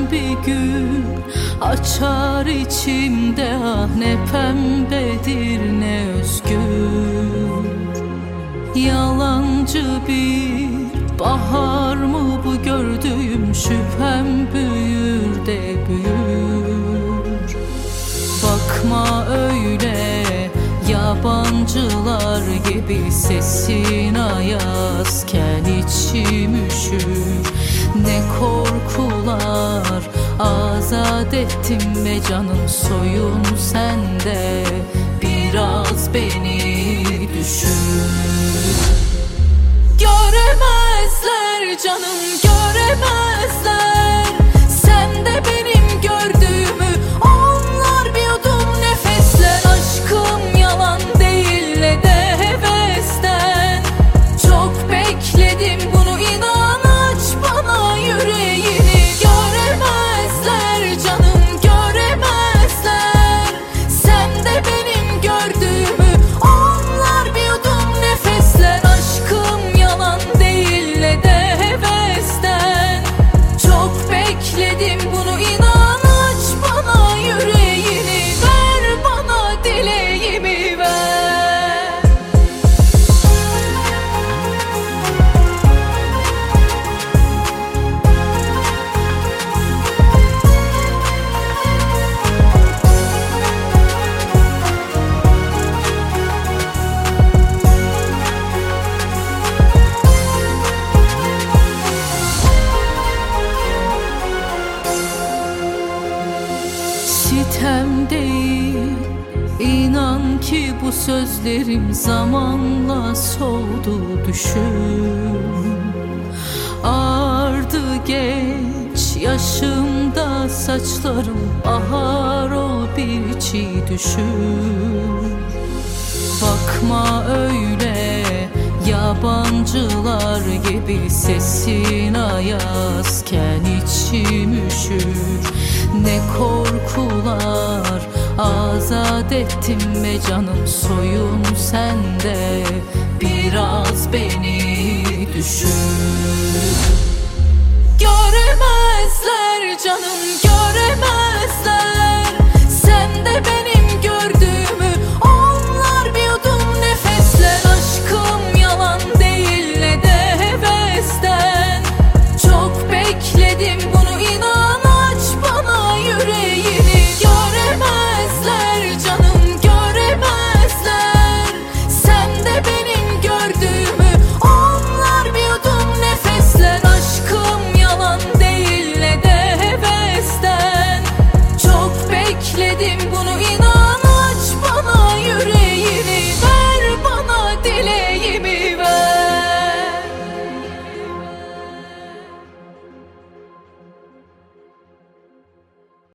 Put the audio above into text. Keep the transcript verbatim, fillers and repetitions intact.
bir gün açar içimde, ah ne pembedir ne özgür. Yalancı bir bahar mı bu gördüğüm, şüphem büyür de büyür. Bakma öyle yabancılar gibi, sesin ayazken içim üşür. Ne korkular azat ettim ve canım, soyun sende, biraz beni düşün. Göremezler canım, göremezler sen de benim gördüğümü. Onlar bir yudum nefesler, aşkım yalan değil ne de hevesten. Çok bekledim bunu, inan aç bana yüreğini. Göremezler canım, göremezler sen de benim gördüğümü. Onlar bir yudum nefesler, aşkım yalan değil ne de hevesten. Çok bekledim bunu, inan aç bana yüreğini. Ver bana dileğimi ver. Sitem değil, inan ki bu sözlerim zamanla soldu düşün. Ardı geç yaşımda saçlarım, bahar ol bir çiğ düşün. Bakma öyle yabancılar gibi, sesin ayazken içim üşür. Ne korkular azat ettim ve canım, soyun sende, biraz beni düşün. Göremezler canım, göremezler sen de beni